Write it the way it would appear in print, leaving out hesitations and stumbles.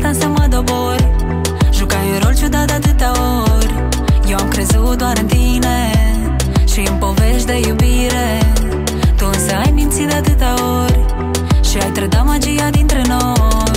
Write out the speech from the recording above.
asta să mă dobori. Jucai un rol ciudat de atâtea ori. Eu am crezut doar în tine și în povești de iubire. Tu însă ai mințit de atâtea ori și ai trădat magia dintre noi.